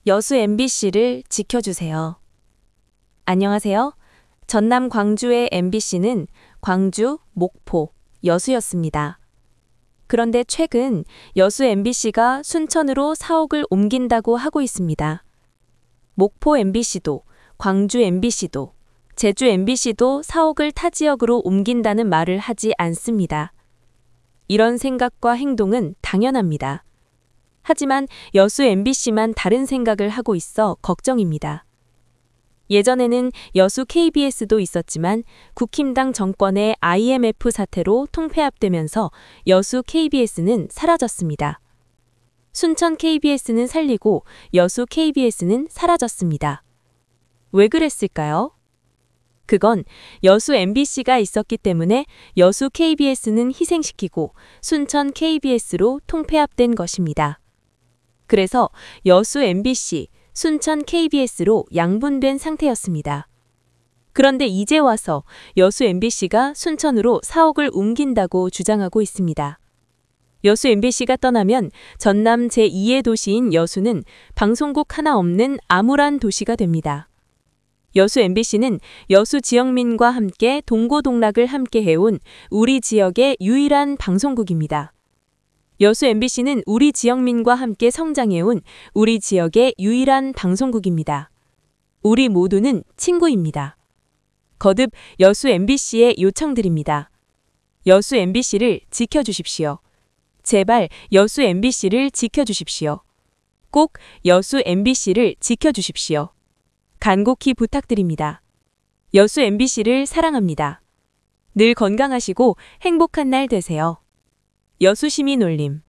여수 MBC를 지켜주세요. 안녕하세요. 전남 광주의 MBC는 광주, 목포, 여수였습니다. 그런데 최근 여수 MBC가 순천으로 사옥을 옮긴다고 하고 있습니다. 목포 MBC도, 광주 MBC도, 제주 MBC도 사옥을 타 지역으로 옮긴다는 말을 하지 않습니다. 이런 생각과 행동은 당연합니다. 하지만 여수 MBC만 다른 생각을 하고 있어 걱정입니다. 예전에는 여수 KBS도 있었지만 국힘당 정권의 IMF 사태로 통폐합되면서 여수 KBS는 사라졌습니다. 순천 KBS는 살리고 여수 KBS는 사라졌습니다. 왜 그랬을까요? 그건 여수 MBC가 있었기 때문에 여수 KBS는 희생시키고 순천 KBS로 통폐합된 것입니다. 그래서 여수 MBC, 순천 KBS로 양분된 상태였습니다. 그런데 이제 와서 여수 MBC가 순천으로 사옥을 옮긴다고 주장하고 있습니다. 여수 MBC가 떠나면 전남 제2의 도시인 여수는 방송국 하나 없는 암울한 도시가 됩니다. 여수 MBC는 여수 지역민과 함께 동고동락을 함께 해온 우리 지역의 유일한 방송국입니다. 여수 MBC는 우리 지역민과 함께 성장해온 우리 지역의 유일한 방송국입니다. 우리 모두는 친구입니다. 거듭 여수 MBC에 요청드립니다. 여수 MBC를 지켜주십시오. 제발 여수 MBC를 지켜주십시오. 꼭 여수 MBC를 지켜주십시오. 간곡히 부탁드립니다. 여수 MBC를 사랑합니다. 늘 건강하시고 행복한 날 되세요. 여수시민 올림